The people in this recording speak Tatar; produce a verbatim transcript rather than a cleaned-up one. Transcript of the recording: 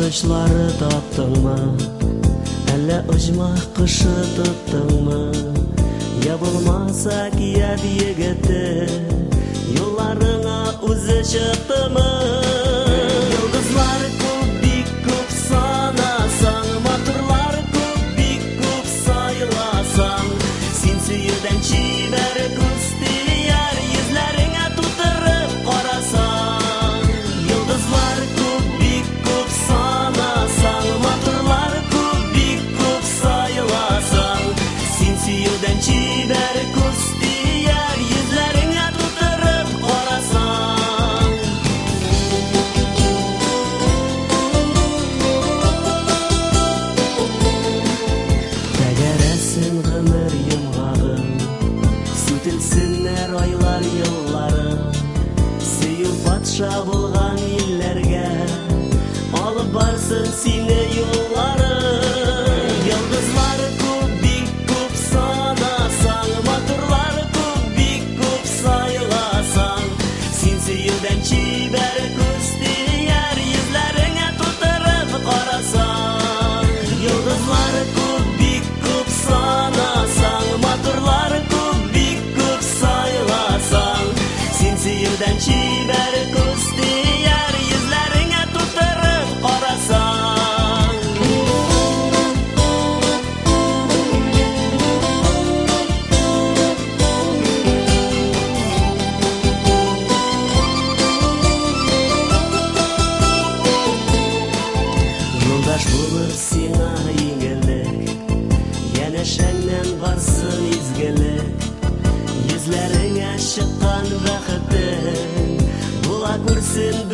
Багышлары таптыңмы, әллә оҗмах кышы тоттыңмы? Я булмаса кият егете, юлларыңа үзе чыктымы? Йолдызлар күп, бик күп санасаң, матурлар күп, бик күп сайласаң, син сөюдән чибәр күз тияр, йөзләреңә тутырып карасаң. Йолдызлар күп, бик күп санасаң, матурлар күп, бик күп сайласаң, син сөюдән чибәр күз тияр, йөзләреңә тутырып карасаң. Тәгәрәсен гомер йомгагын, сүтелсеннәр айлар еллары, сөю патша булган илләргә алып барсын сине юллары. Йолдызлар күп, бик күп санасаң, матурлар күп, бик күп сайласаң, син сөюдән чибәр күз тияр, йөзләреңә тутырып карасаң. Йолдызлар күп, бик күп санасаң, матурлар күп, бик күп сайласаң, син сөюдән чибәр күз тияр, йөзләреңә тутырып карасаң. Юлдаш булып сиңа иңелек, янәшәңнән барсын изгелек, йөзләреңә чыккан бәхетең була күрсен